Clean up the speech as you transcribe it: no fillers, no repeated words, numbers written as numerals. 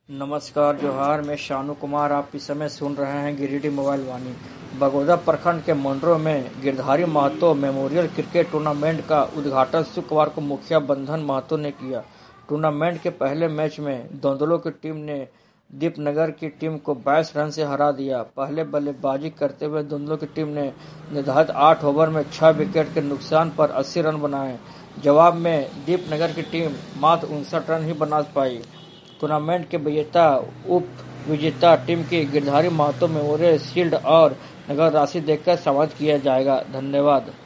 नमस्कार जोहार, मैं शानू कुमार। आप इस समय सुन रहे हैं गिरिडीह मोबाइल वाणी। बगोदा प्रखंड के मंडरों में Girdhari Mahto memorial cricket tournament का उद्घाटन शुक्रवार को मुखिया बंधन महतो ने किया। टूर्नामेंट के पहले मैच में दोंदलो की टीम ने दीपनगर की टीम को 22 रन से हरा दिया। पहले बल्लेबाजी करते हुए दोंदलो की टीम ने निर्धारित 8 ओवर में 6 विकेट के नुकसान पर 80 रन बनाए। जवाब में दीपनगर की टीम मात्र 59 रन ही बना पाई। टूर्नामेंट के विजेता उप विजेता टीम की गिरधारी महतो मेमोरियल शील्ड और नगद राशि देकर सम्मानित किया जाएगा। धन्यवाद।